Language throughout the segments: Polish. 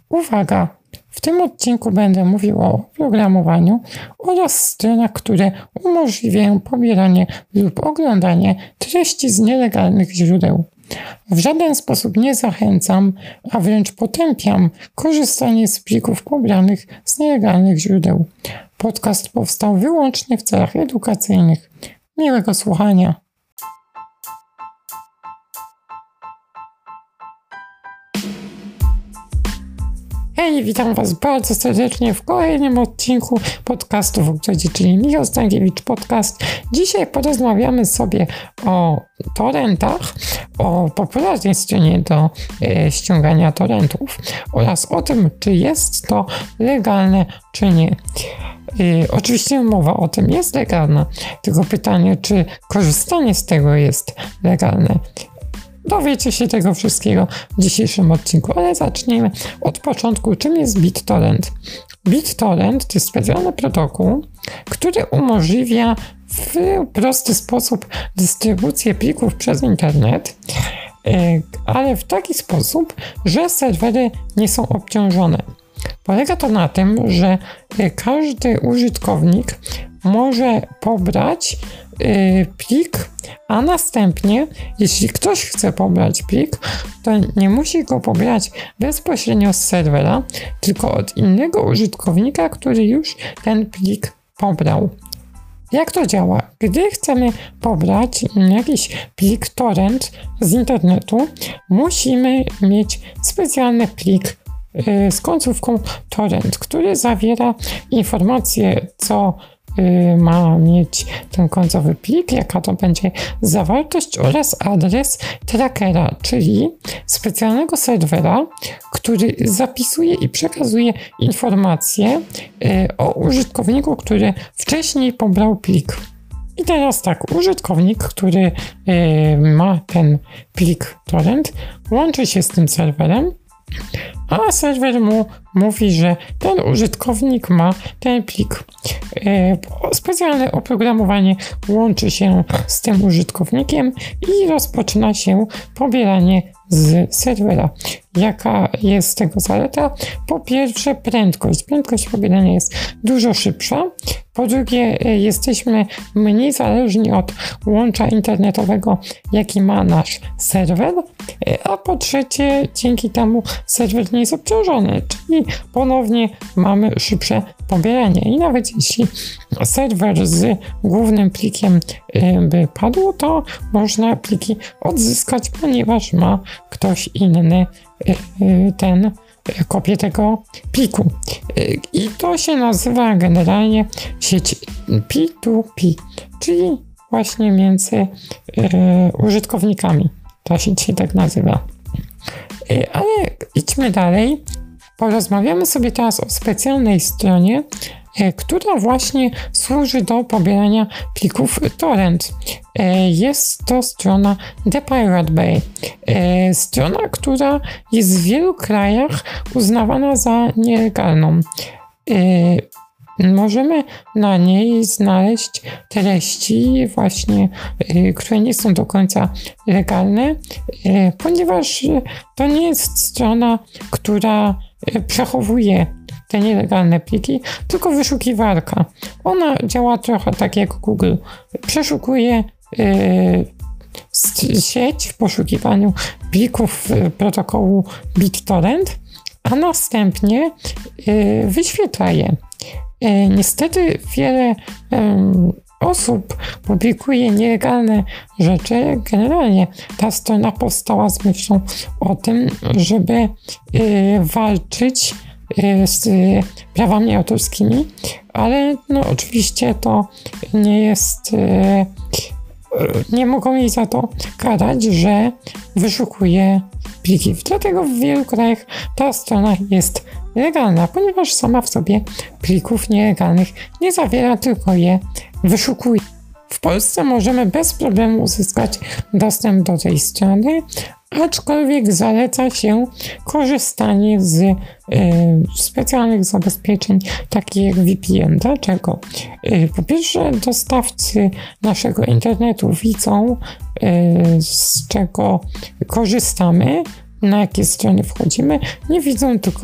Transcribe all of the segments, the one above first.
Uwaga! W tym odcinku będę mówił o oprogramowaniu oraz stronach, które umożliwiają pobieranie lub oglądanie treści z nielegalnych źródeł. W żaden sposób nie zachęcam, a wręcz potępiam korzystanie z plików pobranych z nielegalnych źródeł. Podcast powstał wyłącznie w celach edukacyjnych. Miłego słuchania. Hej, witam Was bardzo serdecznie w kolejnym odcinku podcastu w Obchodzie, czyli Michał Stankiewicz Podcast. Dzisiaj porozmawiamy sobie o torrentach, o popularnej stronie do ściągania torrentów oraz o tym, czy jest to legalne, czy nie. Oczywiście mowa o tym jest legalna, tylko pytanie, czy korzystanie z tego jest legalne. Dowiecie się tego wszystkiego w dzisiejszym odcinku, ale zacznijmy od początku. Czym jest BitTorrent? BitTorrent to jest specjalny protokół, który umożliwia w prosty sposób dystrybucję plików przez internet, ale w taki sposób, że serwery nie są obciążone. Polega to na tym, że każdy użytkownik może pobrać plik, a następnie, jeśli ktoś chce pobrać plik, to nie musi go pobrać bezpośrednio z serwera, tylko od innego użytkownika, który już ten plik pobrał. Jak to działa? Gdy chcemy pobrać jakiś plik torrent z internetu, musimy mieć specjalny plik z końcówką torrent, który zawiera informacje, co ma mieć ten końcowy plik, jaka to będzie zawartość oraz adres trackera, czyli specjalnego serwera, który zapisuje i przekazuje informacje o użytkowniku, który wcześniej pobrał plik. I teraz tak, użytkownik, który ma ten plik torrent, łączy się z tym serwerem, a serwer mu mówi, że ten użytkownik ma ten plik. Specjalne oprogramowanie łączy się z tym użytkownikiem i rozpoczyna się pobieranie z serwera. Jaka jest tego zaleta? Po pierwsze, prędkość. Prędkość pobierania jest dużo szybsza. Po drugie, jesteśmy mniej zależni od łącza internetowego, jaki ma nasz serwer. A po trzecie, dzięki temu serwer nie jest obciążony, czyli ponownie mamy szybsze pobieranie. I nawet jeśli serwer z głównym plikiem by padł, to można pliki odzyskać, ponieważ ma ktoś inny kopię tego pliku. I to się nazywa generalnie sieć P2P, czyli właśnie między użytkownikami. Ta sieć się tak nazywa. Ale idźmy dalej. Porozmawiamy sobie teraz o specjalnej stronie, która właśnie służy do pobierania plików torrent. Jest to strona The Pirate Bay. Strona, która jest w wielu krajach uznawana za nielegalną. Możemy na niej znaleźć treści właśnie, które nie są do końca legalne, ponieważ to nie jest strona, która przechowuje te nielegalne pliki, tylko wyszukiwarka. Ona działa trochę tak jak Google. Przeszukuje sieć w poszukiwaniu plików protokołu BitTorrent, a następnie wyświetla je. Niestety wiele osób publikuje nielegalne rzeczy. Generalnie ta strona powstała z myślą o tym, żeby walczyć z prawami autorskimi, ale no oczywiście to nie jest, nie mogą jej za to karać, że wyszukuje pliki. Dlatego w wielu krajach ta strona jest legalna, ponieważ sama w sobie plików nielegalnych nie zawiera, tylko je wyszukuje. W Polsce możemy bez problemu uzyskać dostęp do tej strony, aczkolwiek zaleca się korzystanie z specjalnych zabezpieczeń, takich jak VPN. Dlaczego? Po pierwsze, dostawcy naszego internetu widzą, z czego korzystamy, na jakie strony wchodzimy, nie widzą tylko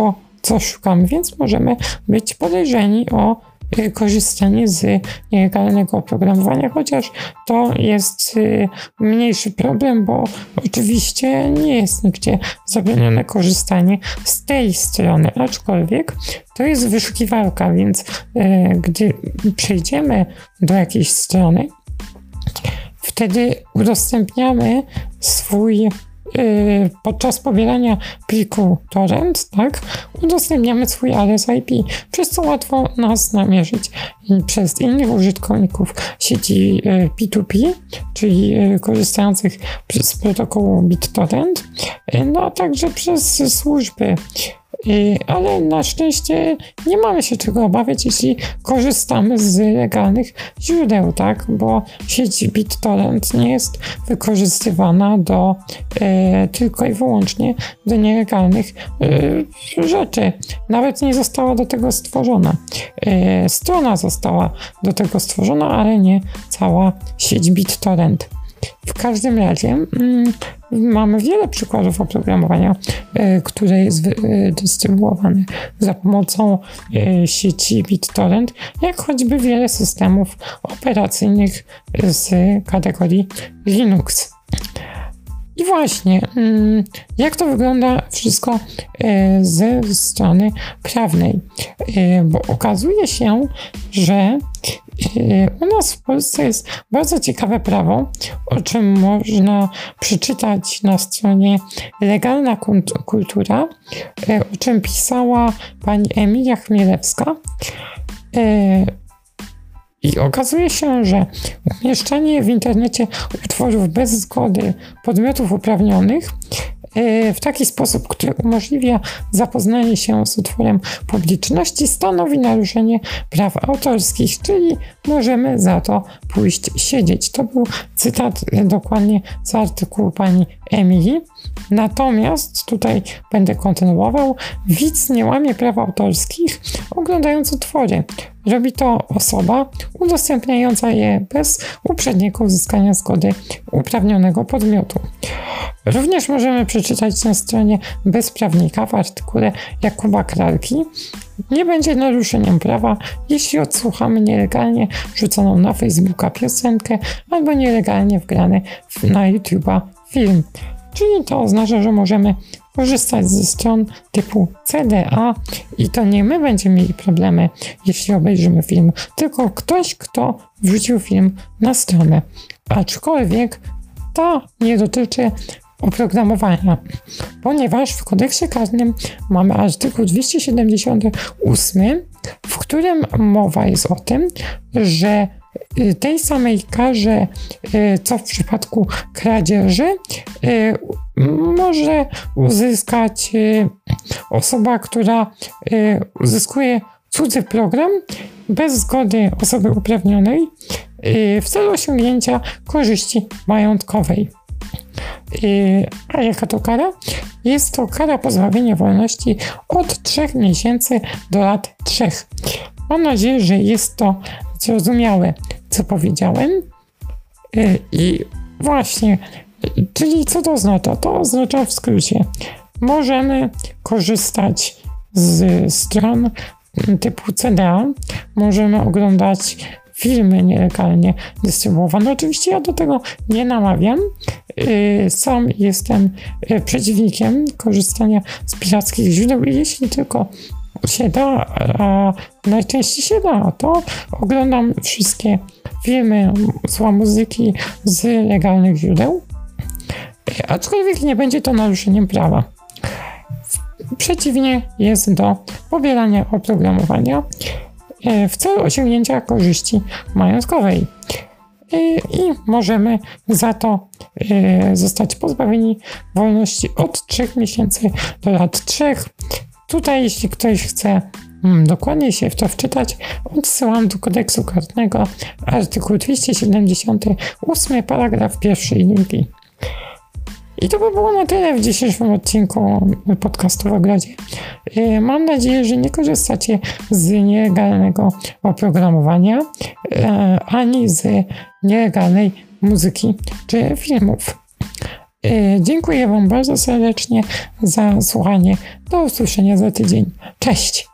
co szukamy, więc możemy być podejrzeni o korzystanie z nielegalnego oprogramowania, chociaż to jest mniejszy problem, bo oczywiście nie jest nigdzie zabronione korzystanie z tej strony, aczkolwiek to jest wyszukiwarka, więc gdy przejdziemy do jakiejś strony, wtedy udostępniamy swój podczas pobierania pliku torrent, tak, udostępniamy swój adres IP, przez co łatwo nas namierzyć przez innych użytkowników sieci P2P, czyli korzystających z protokołu BitTorrent, no a także przez służby. Ale na szczęście nie mamy się czego obawiać, jeśli korzystamy z legalnych źródeł, tak? Bo sieć BitTorrent nie jest wykorzystywana tylko i wyłącznie do nielegalnych rzeczy. Nawet nie została do tego stworzona. Strona została do tego stworzona, ale nie cała sieć BitTorrent. W każdym razie mamy wiele przykładów oprogramowania, które jest dystrybuowane za pomocą sieci BitTorrent, jak choćby wiele systemów operacyjnych z kategorii Linux. I właśnie, jak to wygląda wszystko ze strony prawnej? Bo okazuje się, że u nas w Polsce jest bardzo ciekawe prawo, o czym można przeczytać na stronie Legalna Kultura, o czym pisała pani Emilia Chmielewska. I okazuje się, że umieszczanie w internecie utworów bez zgody podmiotów uprawnionych w taki sposób, który umożliwia zapoznanie się z utworem publiczności, stanowi naruszenie praw autorskich, czyli możemy za to pójść siedzieć. To był cytat dokładnie z artykułu pani Emilii. Natomiast tutaj będę kontynuował. Widz nie łamie praw autorskich, oglądając utwory. Robi to osoba udostępniająca je bez uprzedniego uzyskania zgody uprawnionego podmiotu. Również możemy przeczytać na stronie Bezprawnika w artykule Jakuba Kralki. Nie będzie naruszeniem prawa, jeśli odsłuchamy nielegalnie rzuconą na Facebooka piosenkę albo nielegalnie wgrany na YouTube'a film. Czyli to oznacza, że możemy korzystać ze stron typu CDA i to nie my będziemy mieli problemy, jeśli obejrzymy film, tylko ktoś, kto wrzucił film na stronę. Aczkolwiek to nie dotyczy oprogramowania, ponieważ w kodeksie karnym mamy artykuł 278, w którym mowa jest o tym, że tej samej karze, co w przypadku kradzieży, może uzyskać osoba, która uzyskuje cudzy program bez zgody osoby uprawnionej w celu osiągnięcia korzyści majątkowej. A jaka to kara? Jest to kara pozbawienia wolności od 3 miesięcy do lat 3. Mam nadzieję, że jest to zrozumiałe, co powiedziałem. I właśnie, czyli co to oznacza? To oznacza w skrócie, możemy korzystać z stron typu CDA, możemy oglądać filmy nielegalnie dystrybuowane. Oczywiście ja do tego nie namawiam. Sam jestem przeciwnikiem korzystania z pirackich źródeł i jeśli tylko się da, a najczęściej się da, to oglądam wszystkie filmy, słucha muzyki z legalnych źródeł, aczkolwiek nie będzie to naruszeniem prawa. Przeciwnie jest do pobierania oprogramowania w celu osiągnięcia korzyści majątkowej. I możemy za to zostać pozbawieni wolności od 3 miesięcy do lat 3. Tutaj, jeśli ktoś chce dokładniej się w to wczytać, odsyłam do kodeksu karnego artykuł 278, paragraf 1 i 2. I to by było na tyle w dzisiejszym odcinku podcastu w ogrodzie. Mam nadzieję, że nie korzystacie z nielegalnego oprogramowania, ani z nielegalnej muzyki czy filmów. Dziękuję Wam bardzo serdecznie za słuchanie. Do usłyszenia za tydzień. Cześć!